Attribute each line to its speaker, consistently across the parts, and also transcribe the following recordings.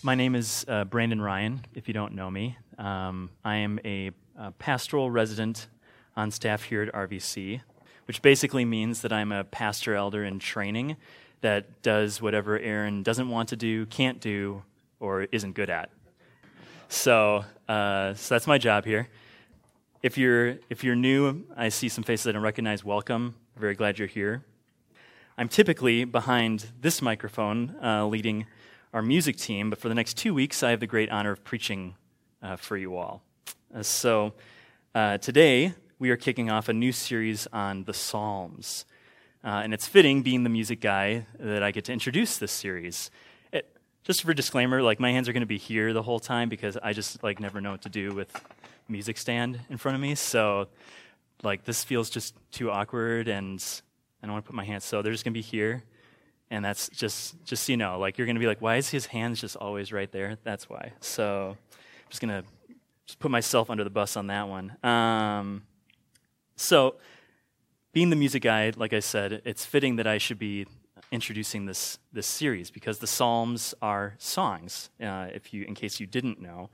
Speaker 1: My name is Brandon Ryan, if you don't know me. I am a pastoral resident on staff here at RVC, which basically means that I'm a pastor elder in training that does whatever Aaron doesn't want to do, can't do, or isn't good at. So that's my job here. If you're new, I see some faces I don't recognize. Welcome. Very glad you're here. I'm typically behind this microphone leading our music team, but for the next 2 weeks, I have the great honor of preaching for you all. So today, we are kicking off a new series on the Psalms. And it's fitting, being the music guy, that I get to introduce this series. Just for a disclaimer, my hands are going to be here the whole time because I just never know what to do with music stand in front of me. So this feels just too awkward, and I don't want to put my hands. So they're just going to be here, and that's just so you know. You're going to be like, why is his hands just always right there? That's why. So I'm just going to put myself under the bus on that one. So being the music guy, like I said, it's fitting that I should be introducing this series because the Psalms are songs, in case you didn't know.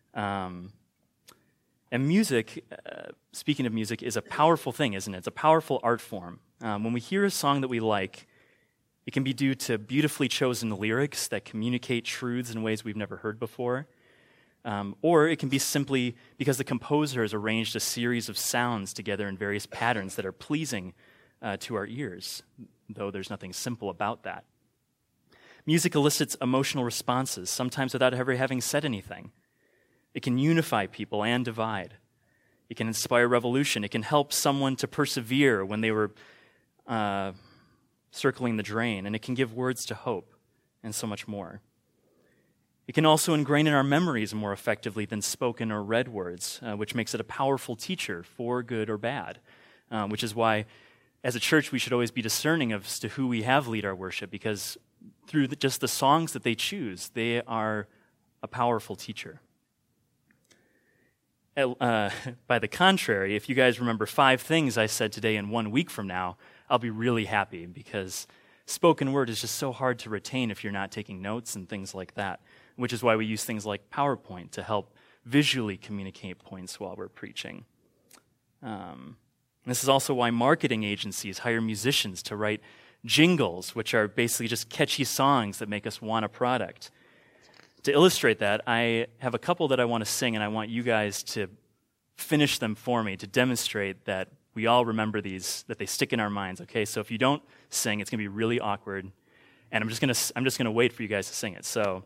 Speaker 1: And music, speaking of music, is a powerful thing, isn't it? It's a powerful art form. When we hear a song that we like, it can be due to beautifully chosen lyrics that communicate truths in ways we've never heard before. Or it can be simply because the composer has arranged a series of sounds together in various patterns that are pleasing to our ears, though there's nothing simple about that. Music elicits emotional responses, sometimes without ever having said anything. It can unify people and divide. It can inspire revolution. It can help someone to persevere when they were circling the drain, and it can give words to hope, and so much more. It can also ingrain in our memories more effectively than spoken or read words, which makes it a powerful teacher for good or bad, which is why, as a church, we should always be discerning as to who we have lead our worship, because through just the songs that they choose, they are a powerful teacher. By the contrary, if you guys remember 5 things I said today in 1 week from now, I'll be really happy, because spoken word is just so hard to retain if you're not taking notes and things like that, which is why we use things like PowerPoint to help visually communicate points while we're preaching. This is also why marketing agencies hire musicians to write jingles, which are basically just catchy songs that make us want a product. To illustrate that, I have a couple that I want to sing, and I want you guys to finish them for me to demonstrate that we all remember these, that they stick in our minds. Okay, so if you don't sing, it's going to be really awkward, and I'm just going to wait for you guys to sing it. So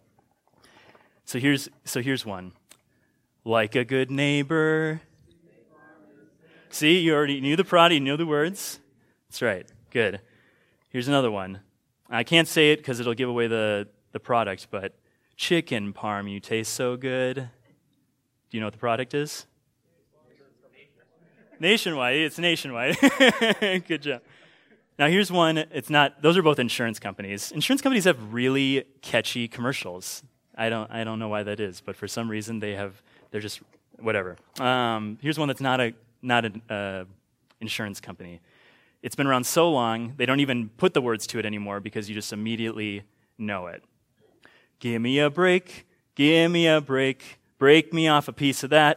Speaker 1: here's one. Like a good neighbor. See, you already knew the prod, you knew the words. That's right. Good. Here's another one. I can't say it because it'll give away the product, but chicken parm, you taste so good. Do you know what the product is? Nationwide. It's Nationwide. Good job. Now here's one. It's not. Those are both insurance companies. Insurance companies have really catchy commercials. I don't know why that is, but for some reason they're just whatever. Here's one that's not an insurance company. It's been around so long they don't even put the words to it anymore because you just immediately know it. Give me a break, break me off a piece of that.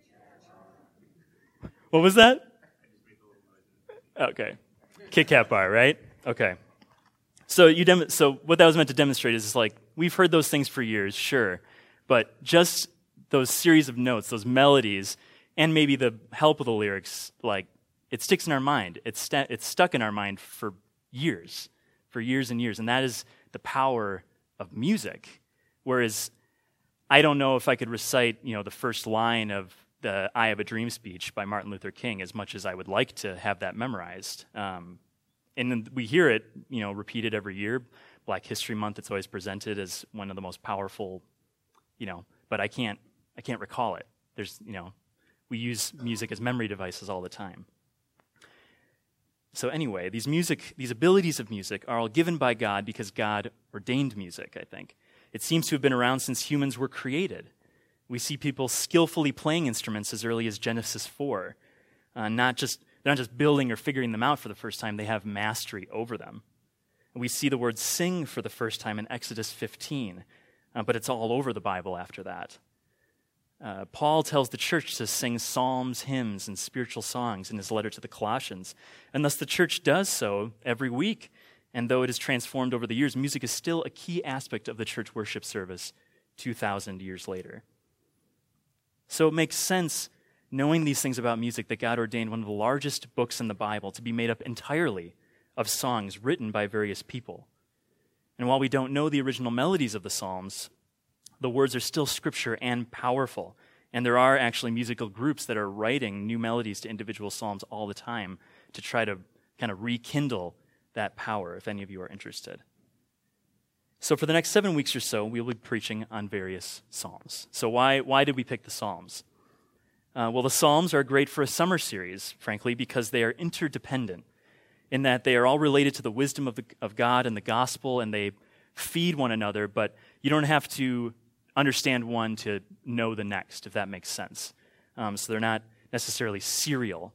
Speaker 1: What was that? Okay. Kit Kat bar, right? Okay. So what that was meant to demonstrate is we've heard those things for years, sure, but just those series of notes, those melodies, and maybe the help of the lyrics, it sticks in our mind. It's stuck in our mind for years and years, and that is the power of music. Whereas I don't know if I could recite, the first line of the I Have a Dream speech by Martin Luther King as much as I would like to have that memorized. And then we hear it, repeated every year. Black History Month, it's always presented as one of the most powerful, but I can't recall it. We use music as memory devices all the time. So anyway, these abilities of music are all given by God because God ordained music, I think. It seems to have been around since humans were created. We see people skillfully playing instruments as early as Genesis 4. They're not just building or figuring them out for the first time, they have mastery over them. We see the word sing for the first time in Exodus 15. but it's all over the Bible after that. Paul tells the church to sing psalms, hymns, and spiritual songs in his letter to the Colossians, and thus the church does so every week. And though it has transformed over the years, music is still a key aspect of the church worship service 2,000 years later. So it makes sense, knowing these things about music, that God ordained one of the largest books in the Bible to be made up entirely of songs written by various people. And while we don't know the original melodies of the Psalms, the words are still scripture and powerful. And there are actually musical groups that are writing new melodies to individual psalms all the time to try to kind of rekindle that power, if any of you are interested. So for the next 7 weeks or so, we'll be preaching on various psalms. So why did we pick the Psalms? Well, the Psalms are great for a summer series, frankly, because they are interdependent in that they are all related to the wisdom of God and the gospel, and they feed one another, but you don't have to understand one to know the next, if that makes sense. So they're not necessarily serial.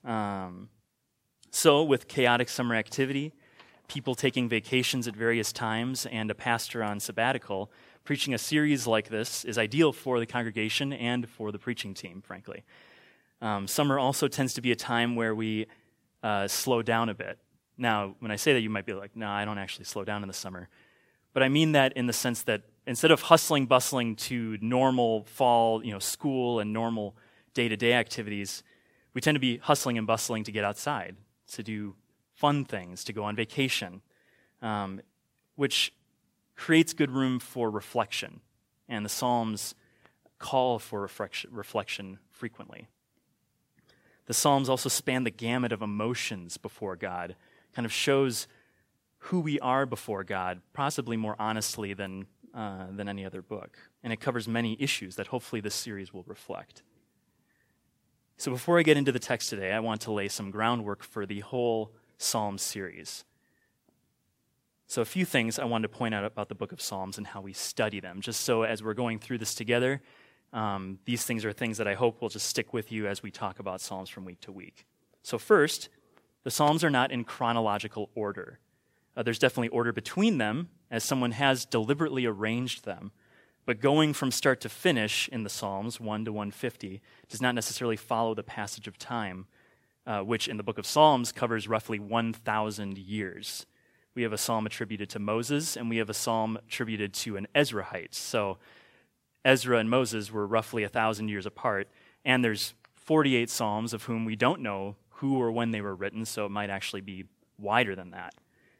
Speaker 1: So with chaotic summer activity, people taking vacations at various times, and a pastor on sabbatical, preaching a series like this is ideal for the congregation and for the preaching team, frankly. Summer also tends to be a time where we slow down a bit. Now, when I say that, you might be like, no, I don't actually slow down in the summer. But I mean that in the sense that instead of hustling, bustling to normal fall, school and normal day-to-day activities, we tend to be hustling and bustling to get outside, to do fun things, to go on vacation, which creates good room for reflection. And the Psalms call for reflection frequently. The Psalms also span the gamut of emotions before God, kind of shows who we are before God, possibly more honestly than any other book. And it covers many issues that hopefully this series will reflect. So before I get into the text today, I want to lay some groundwork for the whole Psalm series. So a few things I wanted to point out about the book of Psalms and how we study them, just so as we're going through this together, these things are things that I hope will just stick with you as we talk about Psalms from week to week. So first, the Psalms are not in chronological order. There's definitely order between them, as someone has deliberately arranged them. But going from start to finish in the Psalms, 1 to 150, does not necessarily follow the passage of time, which in the book of Psalms covers roughly 1,000 years. We have a psalm attributed to Moses, and we have a psalm attributed to an Ezrahite. So Ezra and Moses were roughly 1,000 years apart, and there's 48 psalms of whom we don't know who or when they were written, so it might actually be wider than that.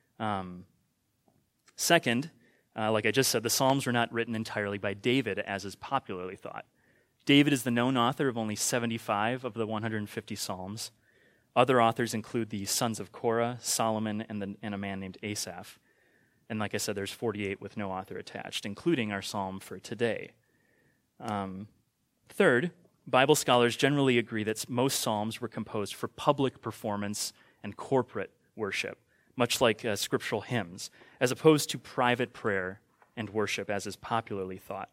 Speaker 1: Second, like I just said, the Psalms were not written entirely by David, as is popularly thought. David is the known author of only 75 of the 150 Psalms. Other authors include the sons of Korah, Solomon, and a man named Asaph. And like I said, there's 48 with no author attached, including our psalm for today. Third, Bible scholars generally agree that most psalms were composed for public performance and corporate worship, much like scriptural hymns, as opposed to private prayer and worship, as is popularly thought.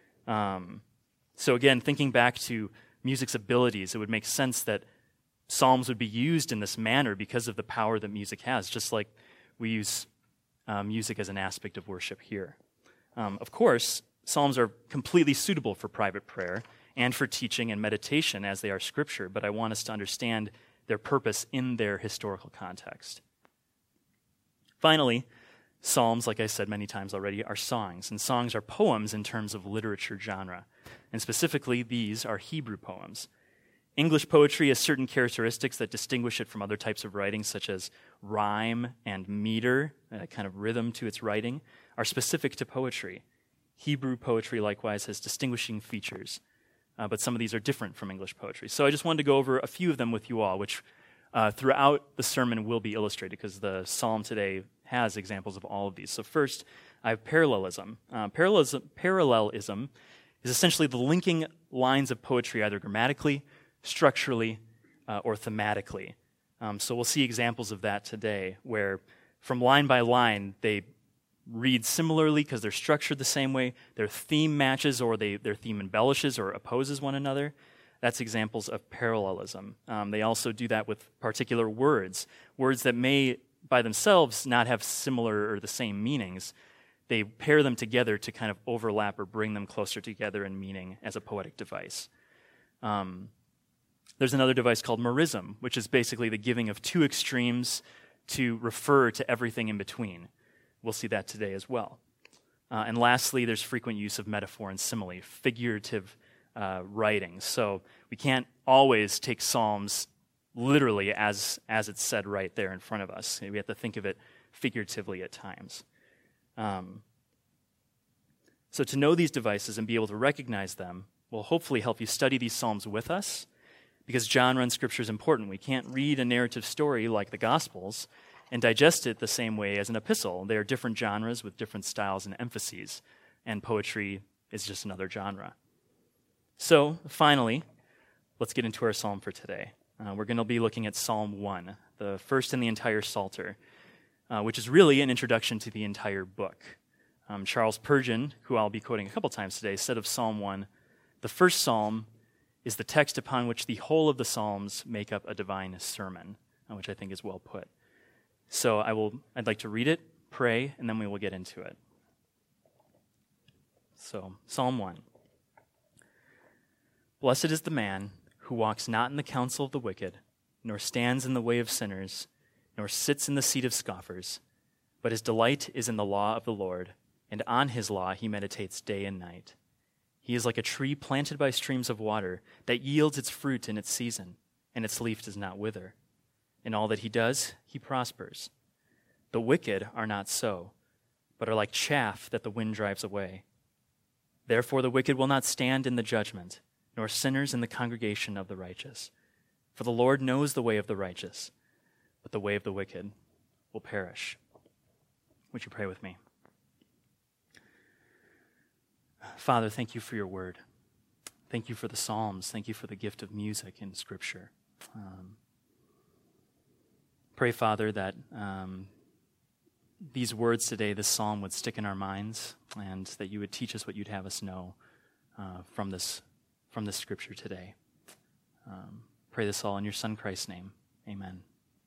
Speaker 1: So again, thinking back to music's abilities, it would make sense that psalms would be used in this manner because of the power that music has, just like we use music as an aspect of worship here. Of course, psalms are completely suitable for private prayer and for teaching and meditation as they are scripture, but I want us to understand their purpose in their historical context. Finally, psalms, like I said many times already, are songs, and songs are poems in terms of literature genre, and specifically these are Hebrew poems. English poetry has certain characteristics that distinguish it from other types of writing, such as rhyme and meter, a kind of rhythm to its writing, are specific to poetry. Hebrew poetry, likewise, has distinguishing features, but some of these are different from English poetry. So I just wanted to go over a few of them with you all, which throughout the sermon will be illustrated, because the psalm today has examples of all of these. So first, I have parallelism. Parallelism is essentially the linking lines of poetry either grammatically, structurally, or thematically. So we'll see examples of that today, where from line by line, they read similarly because they're structured the same way, their theme matches or their theme embellishes or opposes one another. That's examples of parallelism. They also do that with particular words that may by themselves not have similar or the same meanings, they pair them together to kind of overlap or bring them closer together in meaning as a poetic device. There's another device called merism, which is basically the giving of two extremes to refer to everything in between. We'll see that today as well. And lastly, there's frequent use of metaphor and simile, figurative writing. So we can't always take Psalms literally as it's said right there in front of us. We have to think of it figuratively at times. So to know these devices and be able to recognize them will hopefully help you study these Psalms with us, because genre in Scripture is important. We can't read a narrative story like the Gospels and digest it the same way as an epistle. They are different genres with different styles and emphases, and poetry is just another genre. So finally, let's get into our psalm for today. We're going to be looking at Psalm 1, the first in the entire Psalter, which is really an introduction to the entire book. Charles Spurgeon, who I'll be quoting a couple times today, said of Psalm 1, "The first psalm is the text upon which the whole of the Psalms make up a divine sermon," which I think is well put. So I'd like to read it, pray, and then we will get into it. So, Psalm 1. Blessed is the man who walks not in the counsel of the wicked, nor stands in the way of sinners, nor sits in the seat of scoffers, but his delight is in the law of the Lord, and on his law he meditates day and night. He is like a tree planted by streams of water that yields its fruit in its season, and its leaf does not wither. In all that he does, he prospers. The wicked are not so, but are like chaff that the wind drives away. Therefore the wicked will not stand in the judgment, nor sinners in the congregation of the righteous. For the Lord knows the way of the righteous, but the way of the wicked will perish. Would you pray with me? Father, thank you for your word. Thank you for the Psalms. Thank you for the gift of music in Scripture. Pray, Father, that these words today, this psalm, would stick in our minds, and that you would teach us what you'd have us know from this Scripture today. Pray this all in your Son Christ's name. Amen.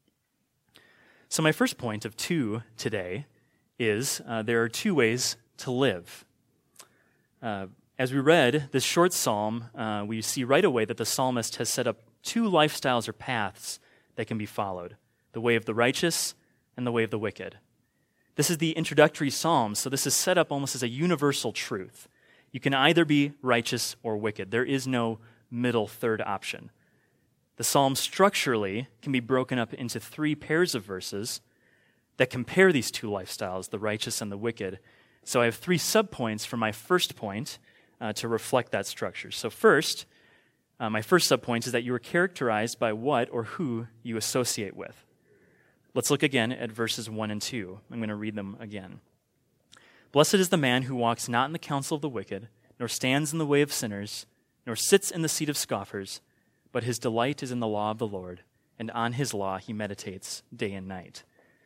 Speaker 1: So my first point of two today is there are two ways to live. As we read this short psalm, we see right away that the psalmist has set up two lifestyles or paths that can be followed: the way of the righteous and the way of the wicked. This is the introductory psalm, so this is set up almost as a universal truth. You can either be righteous or wicked. There is no middle third option. The psalm structurally can be broken up into three pairs of verses that compare these two lifestyles, the righteous and the wicked. So I have three subpoints for my first point to reflect that structure. So first, my first subpoint is that you are characterized by what or who you associate with. Let's look again at verses 1 and 2. I'm going to read them again. Blessed is the man who walks not in the counsel of the wicked, nor stands in the way of sinners, nor sits in the seat of scoffers, but his delight is in the law of the Lord, and on his law he meditates day and night.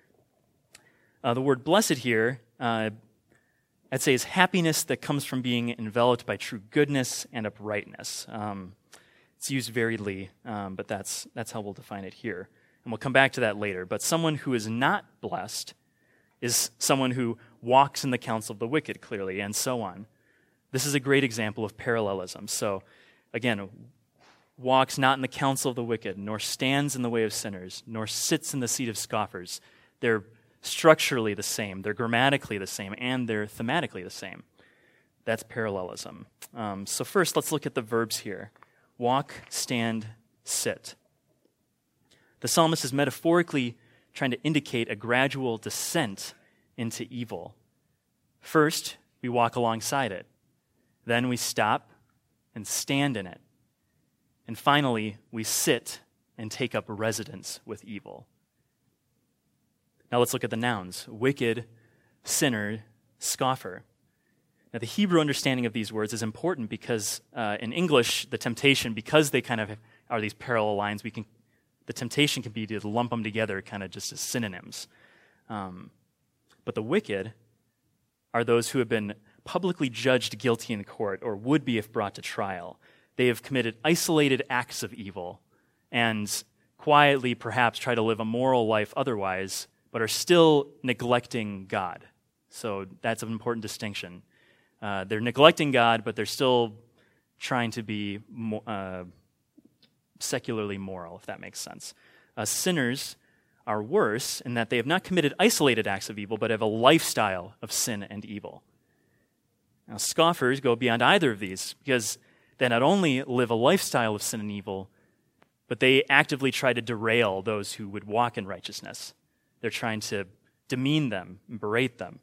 Speaker 1: The word blessed here, I'd say, is happiness that comes from being enveloped by true goodness and uprightness. It's used variedly, but that's how we'll define it here. And we'll come back to that later. But someone who is not blessed is someone who walks in the counsel of the wicked, clearly, and so on. This is a great example of parallelism. So, again, walks not in the counsel of the wicked, nor stands in the way of sinners, nor sits in the seat of scoffers. They're structurally the same, they're grammatically the same, and they're thematically the same. That's parallelism. So first, let's look at the verbs here. Walk, stand, sit. The psalmist is metaphorically trying to indicate a gradual descent into evil. First, we walk alongside it. Then we stop and stand in it. And finally, we sit and take up residence with evil. Now let's look at the nouns: wicked, sinner, scoffer. Now the Hebrew understanding of these words is important because in English, the temptation, because they kind of are these parallel lines, the temptation can be to lump them together kind of just as synonyms. But the wicked are those who have been publicly judged guilty in court or would be if brought to trial. They have committed isolated acts of evil and quietly perhaps try to live a moral life otherwise, but are still neglecting God. So that's an important distinction. They're neglecting God, but they're still trying to be secularly moral, if that makes sense. Sinners are worse in that they have not committed isolated acts of evil, but have a lifestyle of sin and evil. Now, scoffers go beyond either of these because they not only live a lifestyle of sin and evil, but they actively try to derail those who would walk in righteousness. They're trying to demean them and berate them.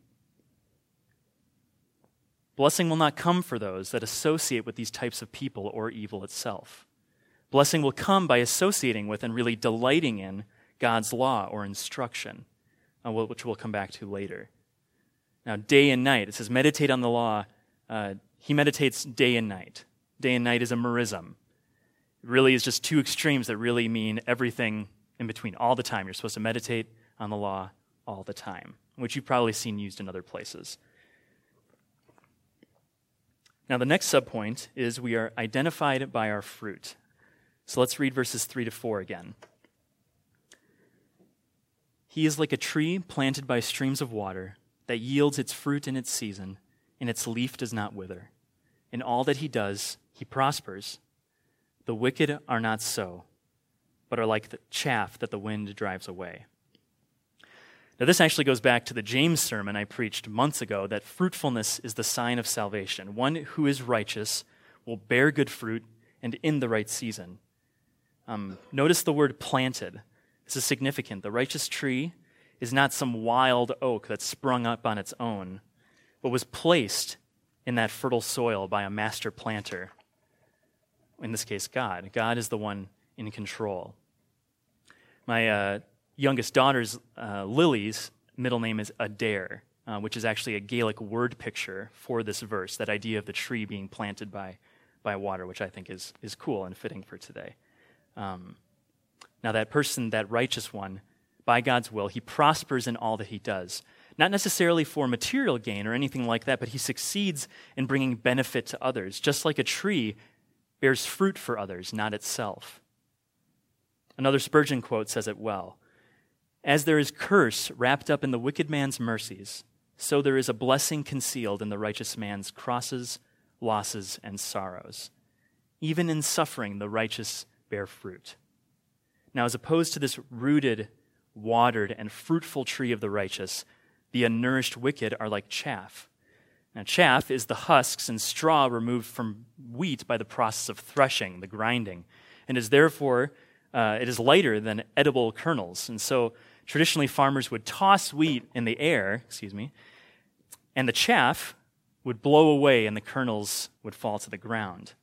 Speaker 1: Blessing will not come for those that associate with these types of people or evil itself. Blessing will come by associating with and really delighting in God's law or instruction, which we'll come back to later. Now, day and night, it says meditate on the law. He meditates day and night. Day and night is a merism. It really is just two extremes that really mean everything in between all the time. You're supposed to meditate on the law all the time, which you've probably seen used in other places. Now, the next subpoint is we are identified by our fruit. So let's read verses 3 to 4 again. He is like a tree planted by streams of water that yields its fruit in its season, and its leaf does not wither. In all that he does, he prospers. The wicked are not so, but are like the chaff that the wind drives away. Now, this actually goes back to the James sermon I preached months ago, that fruitfulness is the sign of salvation. One who is righteous will bear good fruit and in the right season. Notice the word planted. This is significant. The righteous tree is not some wild oak that sprung up on its own, but was placed in that fertile soil by a master planter. In this case, God. God is the one in control. My youngest daughter's, Lily's, middle name is Adair, which is actually a Gaelic word picture for this verse, that idea of the tree being planted by water, which I think is cool and fitting for today. Now that person, that righteous one, by God's will, he prospers in all that he does. Not necessarily for material gain or anything like that, but he succeeds in bringing benefit to others, just like a tree bears fruit for others, not itself. Another Spurgeon quote says it well. As there is curse wrapped up in the wicked man's mercies, so there is a blessing concealed in the righteous man's crosses, losses, and sorrows. Even in suffering, the righteous bear fruit. Now, as opposed to this rooted, watered, and fruitful tree of the righteous, the unnourished wicked are like chaff. Now, chaff is the husks and straw removed from wheat by the process of threshing, the grinding, and is therefore, it is lighter than edible kernels. And so, traditionally, farmers would toss wheat in the air, and the chaff would blow away and the kernels would fall to the ground.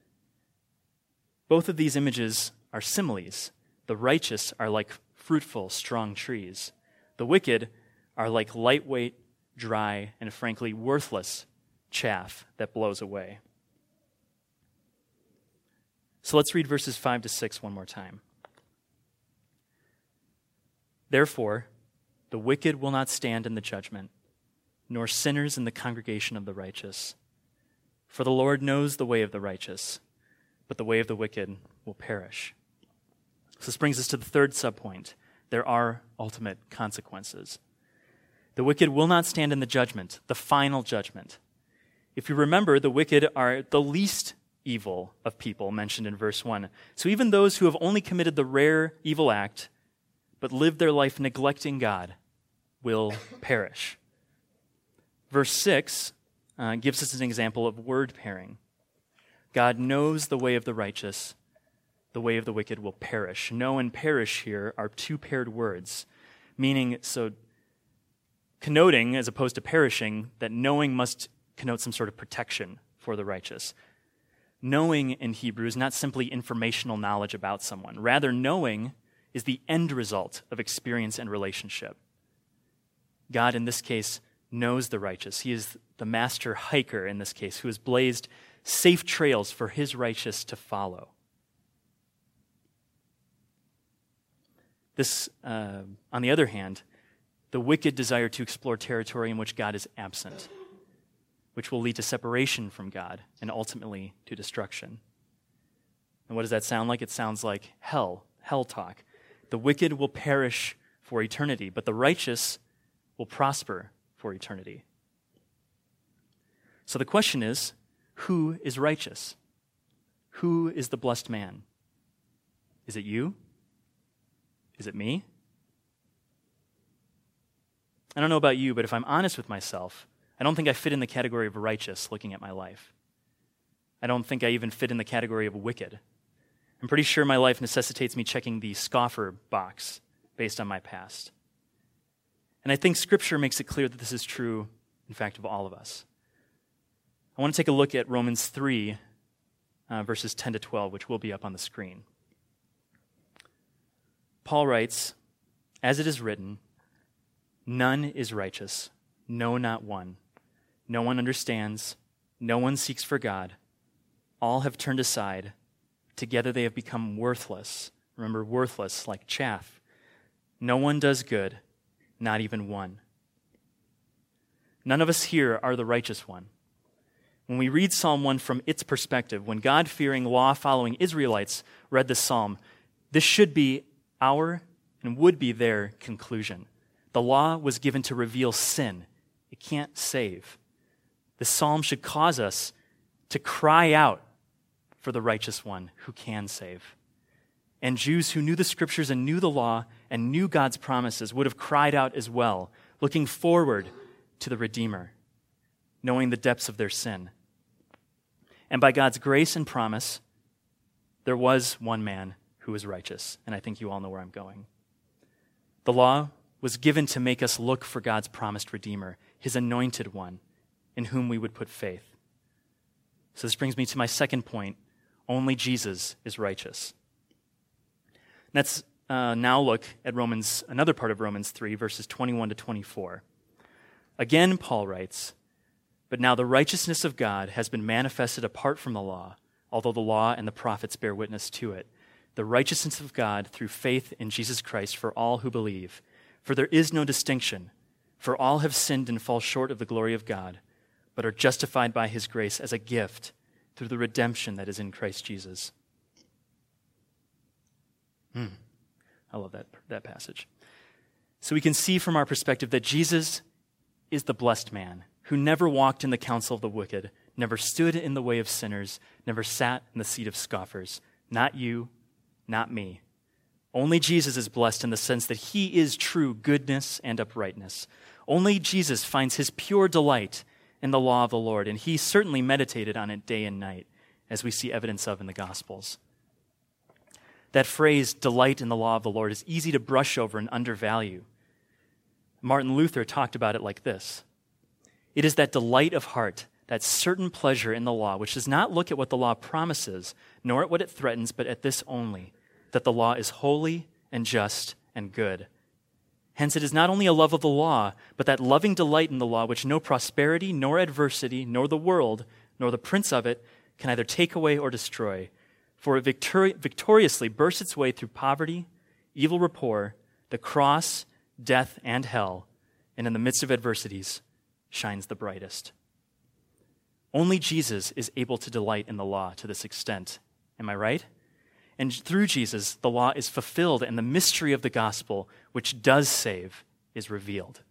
Speaker 1: Both of these images are similes. The righteous are like fruitful, strong trees. The wicked are like lightweight, dry, and frankly worthless chaff that blows away. So let's read verses 5 to 6 one more time. Therefore, the wicked will not stand in the judgment, nor sinners in the congregation of the righteous. For the Lord knows the way of the righteous, but the way of the wicked will perish. So this brings us to the third subpoint. There are ultimate consequences. The wicked will not stand in the judgment, the final judgment. If you remember, the wicked are the least evil of people mentioned in verse 1. So even those who have only committed the rare evil act, but lived their life neglecting God, will perish. Verse 6 gives us an example of word pairing. God knows the way of the righteous, the way of the wicked will perish. Know and perish here are two paired words, meaning, so connoting, as opposed to perishing, that knowing must connote some sort of protection for the righteous. Knowing in Hebrew is not simply informational knowledge about someone. Rather, knowing is the end result of experience and relationship. God, in this case, knows the righteous. He is the master hiker, in this case, who has blazed safe trails for his righteous to follow. This, on the other hand, the wicked desire to explore territory in which God is absent, which will lead to separation from God and ultimately to destruction. And what does that sound like? It sounds like hell talk. The wicked will perish for eternity, but the righteous will prosper for eternity. So the question is, who is righteous? Who is the blessed man? Is it you? Is it me? I don't know about you, but if I'm honest with myself, I don't think I fit in the category of righteous looking at my life. I don't think I even fit in the category of wicked. I'm pretty sure my life necessitates me checking the scoffer box based on my past. And I think Scripture makes it clear that this is true, in fact, of all of us. I want to take a look at Romans 3, verses 10 to 12, which will be up on the screen. Paul writes, "As it is written, none is righteous, no, not one. No one understands, no one seeks for God. All have turned aside. Together they have become worthless." Remember, worthless, like chaff. "No one does good, not even one." None of us here are the righteous one. When we read Psalm 1 from its perspective, when God-fearing, law-following Israelites read this psalm, this should be our and would be their conclusion. The law was given to reveal sin. It can't save. The psalm should cause us to cry out for the righteous one who can save. And Jews who knew the Scriptures and knew the law and knew God's promises would have cried out as well, looking forward to the Redeemer, knowing the depths of their sin. And by God's grace and promise, there was one man who was righteous, and I think you all know where I'm going. The law was given to make us look for God's promised Redeemer, his anointed one, in whom we would put faith. So this brings me to my second point. Only Jesus is righteous. Let's now look at another part of Romans 3, verses 21 to 24. Again, Paul writes, "But now the righteousness of God has been manifested apart from the law, although the law and the prophets bear witness to it. The righteousness of God through faith in Jesus Christ for all who believe. For there is no distinction, for all have sinned and fall short of the glory of God, but are justified by his grace as a gift through the redemption that is in Christ Jesus." I love that passage. So we can see from our perspective that Jesus is the blessed man who never walked in the counsel of the wicked, never stood in the way of sinners, never sat in the seat of scoffers. Not you, not me. Only Jesus is blessed in the sense that he is true goodness and uprightness. Only Jesus finds his pure delight in the law of the Lord, and he certainly meditated on it day and night, as we see evidence of in the Gospels. That phrase, delight in the law of the Lord, is easy to brush over and undervalue. Martin Luther talked about it like this: "It is that delight of heart, that certain pleasure in the law, which does not look at what the law promises, nor at what it threatens, but at this only, that the law is holy and just and good. Hence it is not only a love of the law, but that loving delight in the law which no prosperity, nor adversity, nor the world, nor the prince of it can either take away or destroy. For it victoriously bursts its way through poverty, evil rapport, the cross, death, and hell, and in the midst of adversities shines the brightest." Only Jesus is able to delight in the law to this extent. Am I right? And through Jesus, the law is fulfilled, and the mystery of the gospel, which does save, is revealed.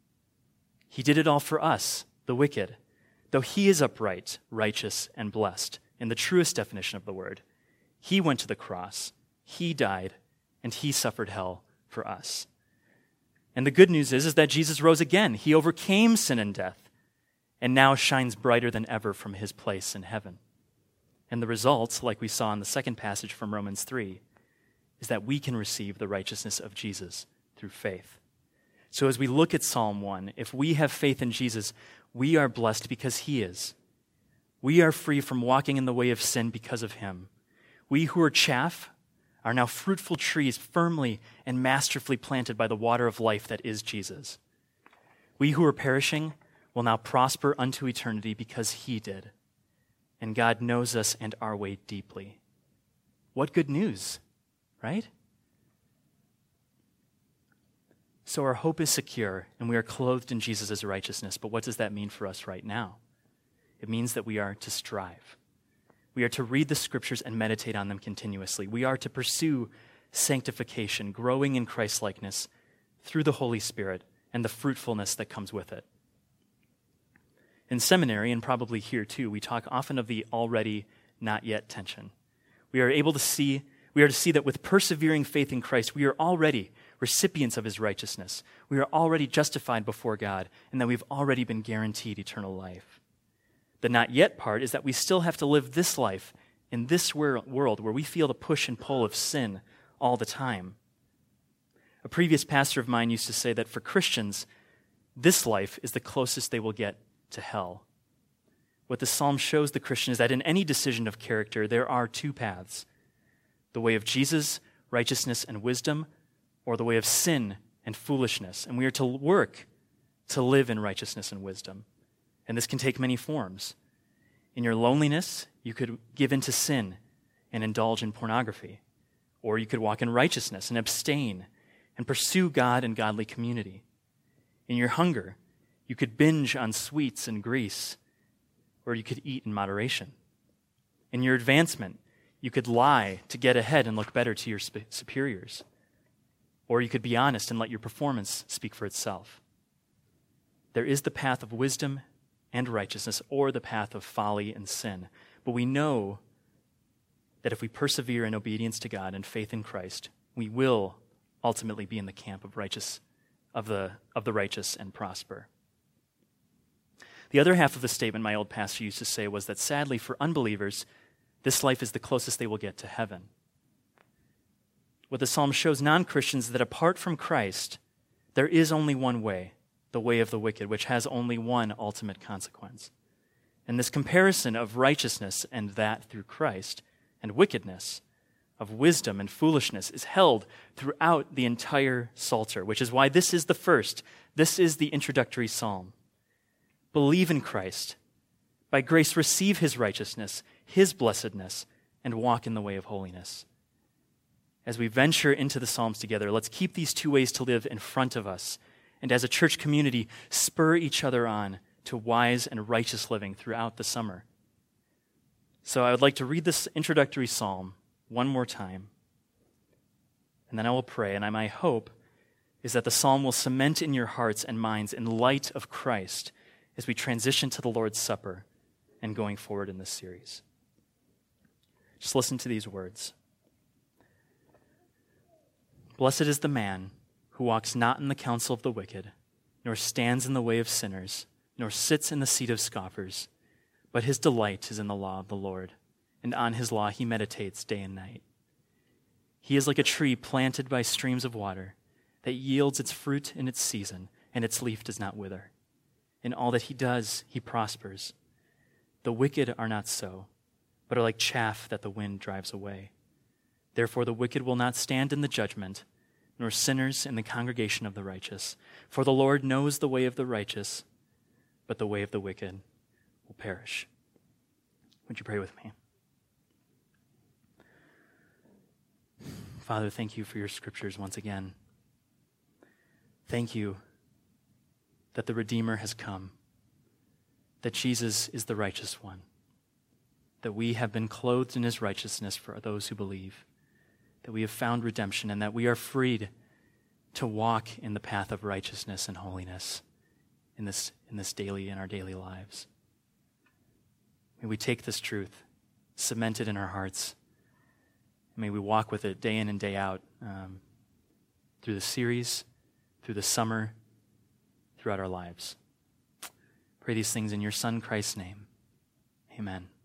Speaker 1: He did it all for us, the wicked, though he is upright, righteous, and blessed, in the truest definition of the word. He went to the cross, he died, and he suffered hell for us. And the good news is that Jesus rose again. He overcame sin and death, and now shines brighter than ever from his place in heaven. And the result, like we saw in the second passage from Romans 3, is that we can receive the righteousness of Jesus through faith. So as we look at Psalm 1, if we have faith in Jesus, we are blessed because he is. We are free from walking in the way of sin because of him. We who are chaff are now fruitful trees firmly and masterfully planted by the water of life that is Jesus. We who are perishing will now prosper unto eternity because he did. And God knows us and our way deeply. What good news, right? So our hope is secure, and we are clothed in Jesus' righteousness. But what does that mean for us right now? It means that we are to strive. We are to read the Scriptures and meditate on them continuously. We are to pursue sanctification, growing in Christ-likeness through the Holy Spirit and the fruitfulness that comes with it. In seminary, and probably here too, we talk often of the already, not yet tension. We are to see that with persevering faith in Christ, we are already recipients of his righteousness. We are already justified before God, and that we've already been guaranteed eternal life. The not yet part is that we still have to live this life in this world where we feel the push and pull of sin all the time. A previous pastor of mine used to say that for Christians, this life is the closest they will get to hell. What the psalm shows the Christian is that in any decision of character, there are two paths: the way of Jesus, righteousness, and wisdom, or the way of sin and foolishness. And we are to work to live in righteousness and wisdom. And this can take many forms. In your loneliness, you could give in to sin and indulge in pornography. Or you could walk in righteousness and abstain and pursue God and godly community. In your hunger, you could binge on sweets and grease, or you could eat in moderation. In your advancement, you could lie to get ahead and look better to your superiors. Or you could be honest and let your performance speak for itself. There is the path of wisdom and righteousness, or the path of folly and sin. But we know that if we persevere in obedience to God and faith in Christ, we will ultimately be in the camp of the righteous and prosper. The other half of the statement my old pastor used to say was that sadly for unbelievers, this life is the closest they will get to heaven. What the psalm shows non-Christians is that apart from Christ, there is only one way, the way of the wicked, which has only one ultimate consequence. And this comparison of righteousness and that through Christ, and wickedness, of wisdom and foolishness, is held throughout the entire Psalter, which is why this is the introductory psalm. Believe in Christ. By grace receive his righteousness, his blessedness, and walk in the way of holiness. As we venture into the Psalms together, let's keep these two ways to live in front of us, and as a church community, spur each other on to wise and righteous living throughout the summer. So I would like to read this introductory psalm one more time, and then I will pray, and my hope is that the psalm will cement in your hearts and minds in light of Christ as we transition to the Lord's Supper and going forward in this series. Just listen to these words. Blessed is the man who walks not in the counsel of the wicked, nor stands in the way of sinners, nor sits in the seat of scoffers, but his delight is in the law of the Lord, and on his law he meditates day and night. He is like a tree planted by streams of water that yields its fruit in its season, and its leaf does not wither. In all that he does, he prospers. The wicked are not so, but are like chaff that the wind drives away. Therefore the wicked will not stand in the judgment, nor sinners in the congregation of the righteous. For the Lord knows the way of the righteous, but the way of the wicked will perish. Would you pray with me? Father, thank you for your scriptures once again. Thank you that the Redeemer has come, that Jesus is the righteous one, that we have been clothed in his righteousness for those who believe, that we have found redemption, and that we are freed to walk in the path of righteousness and holiness in our daily lives. May we take this truth, cement it in our hearts, and may we walk with it day in and day out through the series, through the summer, throughout our lives. Pray these things in your Son, Christ's name. Amen.